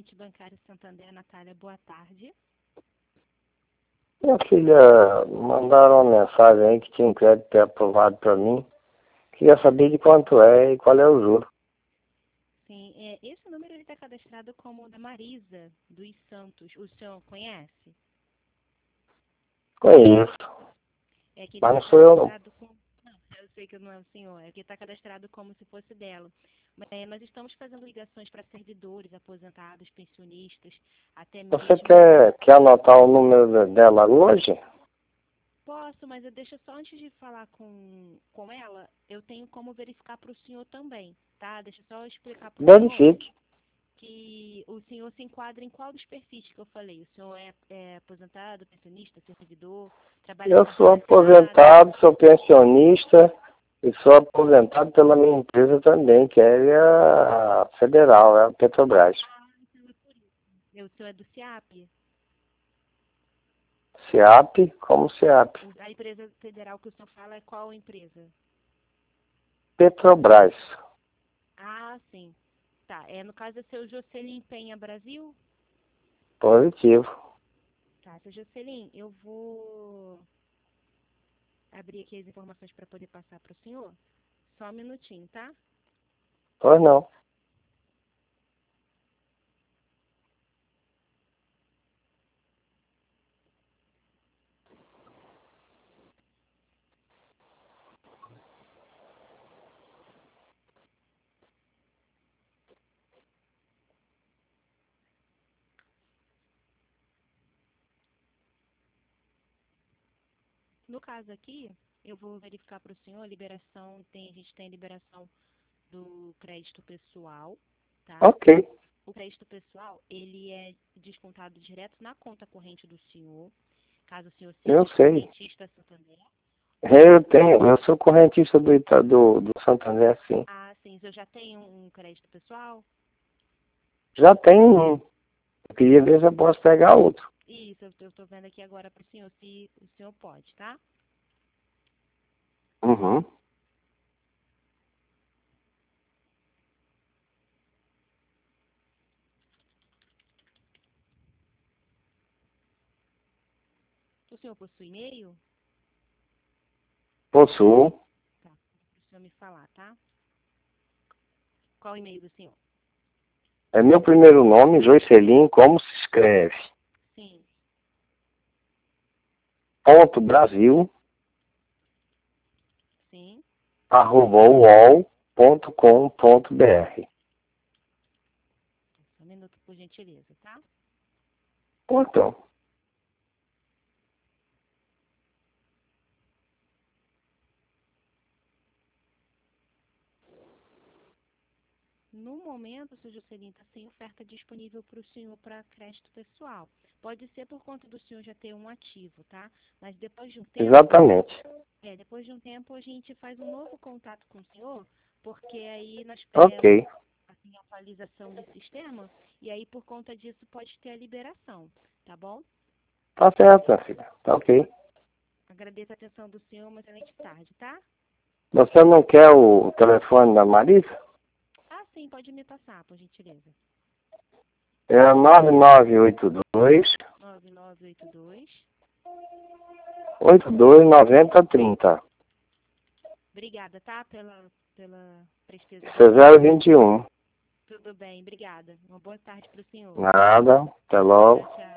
Corrente Bancária Santander, Natália, boa tarde. Minha filha, mandaram uma mensagem aí que tinha um crédito aprovado para mim. Queria saber de quanto é e qual é o juro. Sim, esse número está cadastrado como o da Marisa dos Santos. O senhor conhece? Conheço, É que ele mas está não sou eu não. cadastrado com... Não, eu sei que não é o senhor. É que está cadastrado como se fosse dela. Nós estamos fazendo ligações para servidores, aposentados, pensionistas, até Você mesmo... quer anotar o número dela hoje? Posso, mas deixa só antes de falar com ela, eu tenho como verificar para o senhor também, tá? Deixa eu só explicar para o senhor Verifique. que o senhor se enquadra em qual dos perfis que eu falei. O senhor é aposentado, pensionista, servidor, trabalha Eu com sou terceirizado? aposentado, sou pensionista e sou aposentado pela minha empresa também, que é a Federal, é a Petrobras. O senhor é do SIAP? SEAP como SEAP. A empresa federal que o senhor fala é qual empresa? Petrobras. Ah, sim. Tá, no caso é seu Jocelyn Penha Brasil? Positivo. Tá, seu Jocelyn, eu vou abrir aqui as informações para poder passar para o senhor. Só um minutinho, tá? Pois não. No caso aqui, eu vou verificar para o senhor a liberação, a gente tem liberação do crédito pessoal, tá? Ok. O crédito pessoal, ele é descontado direto na conta corrente do senhor, caso o senhor Eu seja sei. correntista Santander. Eu sou correntista do Santander, sim. Ah, sim, o senhor já tem um crédito pessoal? Já tem um. Eu queria ver se eu posso pegar outro. Isso, eu estou vendo aqui agora para o senhor, se o senhor pode, tá? Uhum. O senhor possui e-mail? Possuo. Tá, para o senhor me falar, tá? Qual o e-mail do senhor? É meu primeiro nome, Joicelin, como se escreve? Sim, Ponto Brasil, sim. @uol.com.br. Só um minuto, por gentileza, tá? Então, No momento, o seu Juscelino está sem oferta disponível para o senhor para crédito pessoal. Pode ser por conta do senhor já ter um ativo, tá? Mas depois de um tempo, exatamente. a gente faz um novo contato com o senhor, porque aí nós Ok. assim, atualização do sistema, e aí por conta disso pode ter a liberação, tá bom? Tá certo, minha filha. Tá ok. Agradeço a atenção do senhor, uma excelente tarde, tá? Você não quer o telefone da Marisa? Ah, sim, pode me passar, por gentileza. É 9982 9982. 829030. Obrigada, tá? Pela presteza da Isso é atenção. 021. Tudo bem, obrigada. Uma boa tarde para o senhor. Nada. Até logo. Tchau, tchau.